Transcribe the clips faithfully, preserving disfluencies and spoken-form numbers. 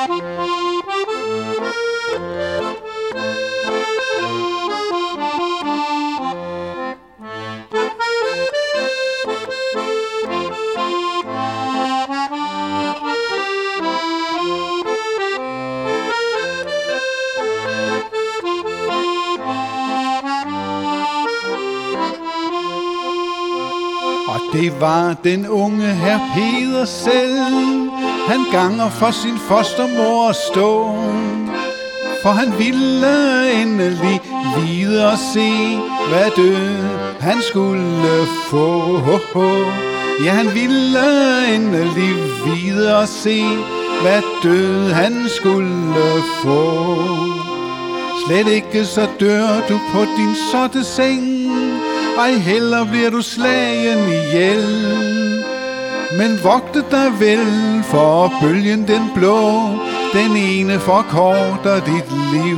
Og det var den unge herr Peder selv. Han ganger for sin fostermor at stå, for han ville endelig videre se, hvad død han skulle få. Ja, han ville endelig videre se, hvad død han skulle få. Slet ikke så dør du på din sorte seng, ej heller bliver du slagen ihjel. Men vogte dig vel, for bølgen den blå, den ene forkorter dit liv.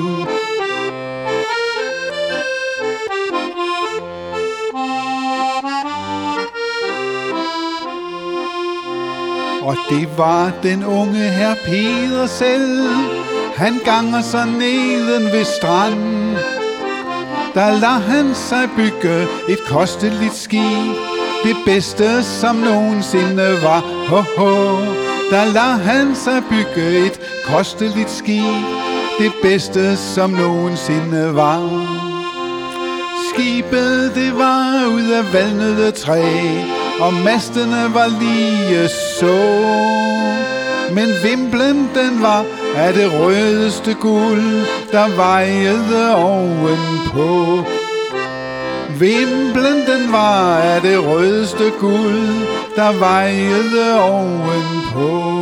Og det var den unge herr Peder selv. Han ganger sig neden ved stranden. Der lader han sig bygge et kosteligt skib, det bedste som nogensinde var. Ho, ho. Der lader han sig bygge et kosteligt skib, det bedste som nogensinde var. Skibet det var ud af valnøde træ, og mastene var lige så. Men vimplen den var af det rødeste guld, der vejede ovenpå. Vimplen den var af det rødeste guld, der vejede ovenpå.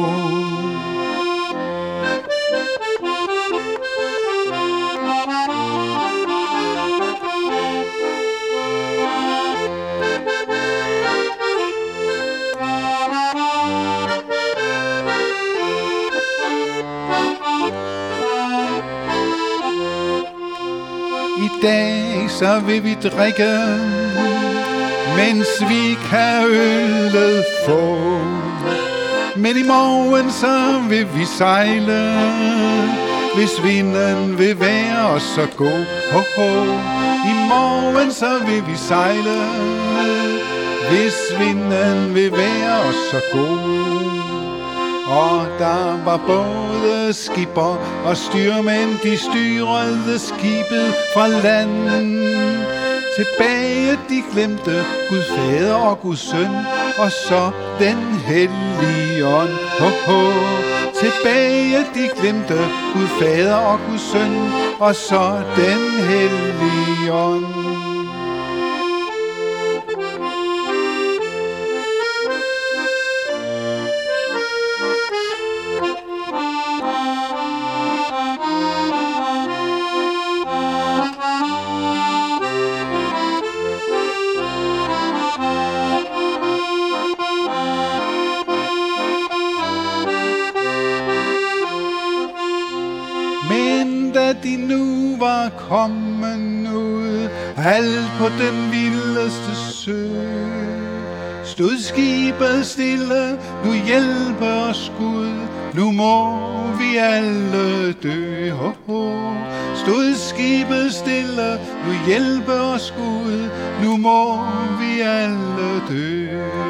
I dag så vil vi drikke, mens vi kan øllet få. Men i morgen så vil vi sejle, hvis vinden vil være os så god. Ho, ho. I morgen så vil vi sejle, hvis vinden vil være os så god. Og der var både skipper og styrmænd, de styrede skibet fra land. Tilbage de glemte Gud fader og Gud søn, og så den hellige ånd. Ho, ho. Tilbage de glemte Gud fader og Gud søn, og så den hellige ånd. Men da de nu var kommet ud, alt på den vildeste sø, stod skibet stille, nu hjælper os Gud, nu må vi alle dø. Ho, ho. Stod skibet stille, nu hjælper os Gud, nu må vi alle dø.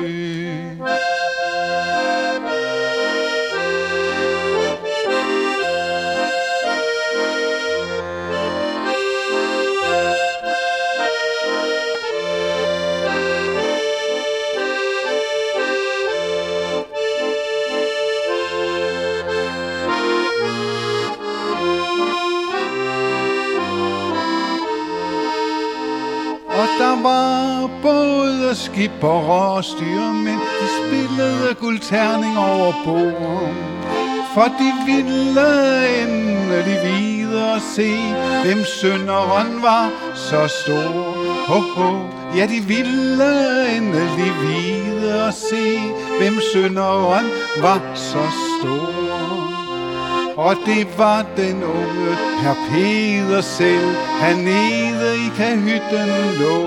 Og der var både skipper og styrmænd, de spillede guldterning over bord, for de ville endelig videre se, hvem synderen var så stor. Ho, ho. Ja, de ville endelig videre se, hvem synderen var så stor. Og det var den unge herr Peder selv, han nede i kahytten lå.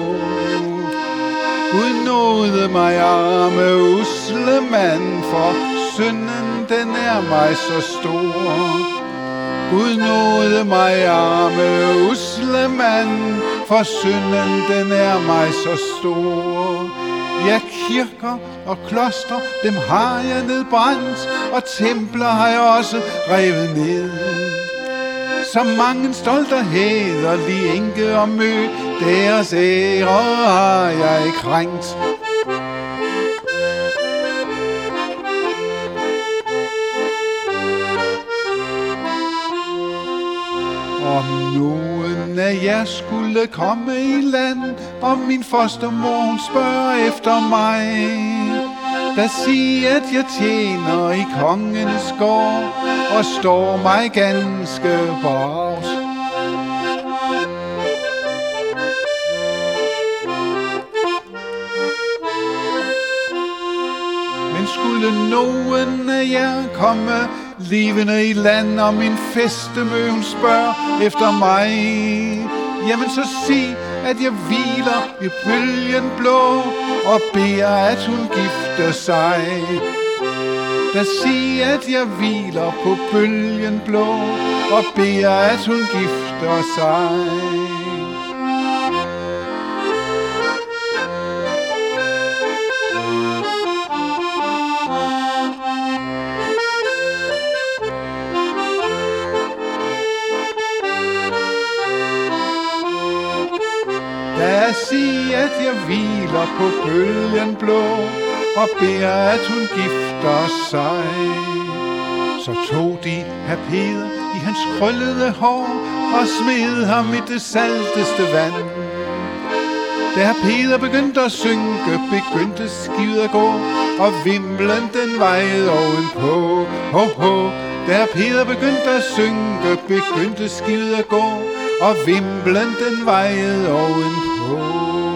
Gud nåede mig, arme usle mand, for synden den er mig så stor. Gud nåde mig, arme usle mand, for synden den er mig så stor. Ja, kirker og kloster, dem har jeg nedbrændt, og templer har jeg også revet ned. Så mange stolt og hæderlig enke og mø, deres ære har jeg krænkt. Om nogen af jer skulle komme i land, og min fostermor hun spørger efter mig, da sig at jeg tjener i kongens gård, og står mig ganske bravt. Men skulle nogen af jer komme levende i land, og min fæstemø hun spørger efter mig, jamen så sig, at jeg hviler i bølgen blå, og beder, at hun gifter sig. Da sig, at jeg hviler på bølgen blå, og beder, at hun gifter sig. Da sig, at jeg hviler på bølgen blå, og beder, at hun gifter sig. Så tog de herr Peder i hans krøllede hår, og smed ham i det salteste vand. Da herr Peder begyndte at synke, begyndte skibet at gå, og vimlen den vejede ovenpå. Ho, ho. Da herr Peder begyndte at synke, begyndte skibet at gå, og vimplen den vejede ovenpå.